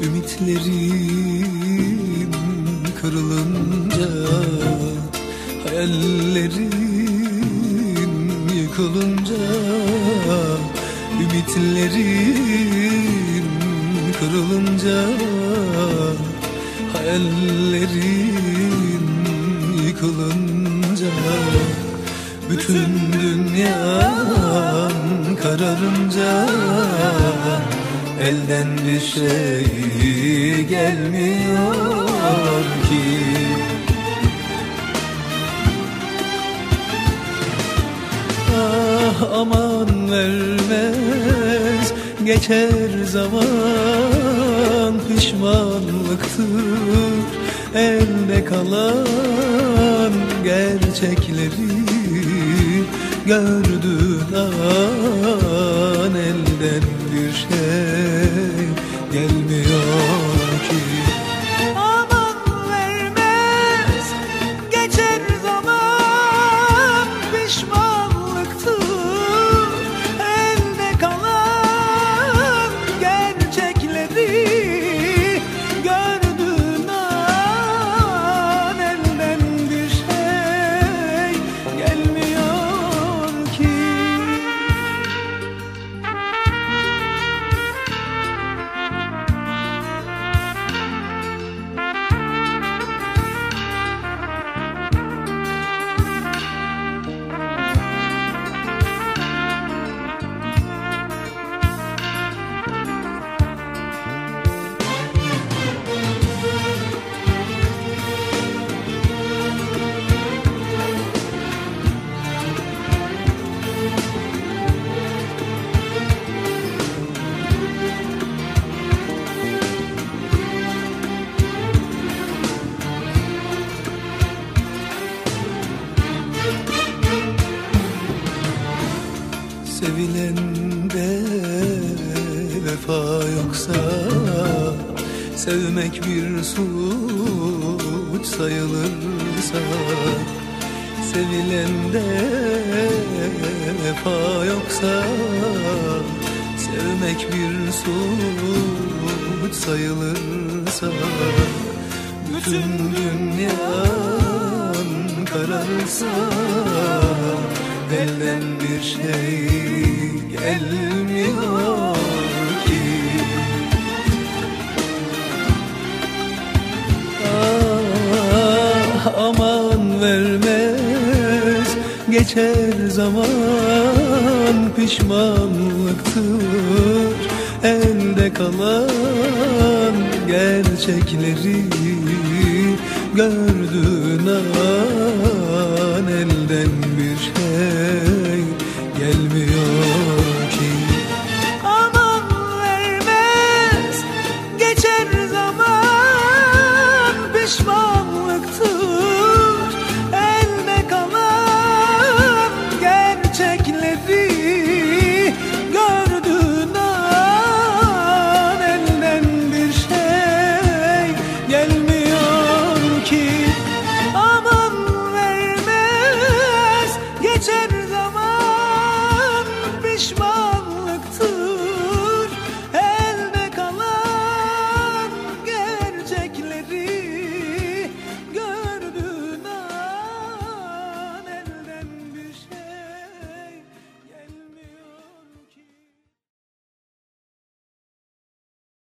Ümitlerim kırılınca, hayallerim yıkılınca, ümitlerim kırılınca, hayallerim yıkılınca, bütün dünyam kararınca, elden bir şey gelmiyor ki. Ah aman vermez geçer zaman, pişmanlıktır elde kalan, gerçekleri gördüğün an elden bir şey gelmiyor ki. Aman vermez geçer zaman, pişmanlıktır elde kalan, gerçekleri gördüğün an elden bir şey gelmiyor ki. Sevilende vefa yoksa, sevmek bir suç sayılırsa, sevilende vefa yoksa, sevmek bir suç sayılırsa, bütün dünyan kararırsa, elden bir şey gelmiyor ki. Ah aman vermez geçer zaman, pişmanlıktır elde kalan, gerçekleri gördüğün an elden bir şey gelmiyor ki. Aman vermez geçer zaman, pişmanlıktır elde kalan, gerçekleri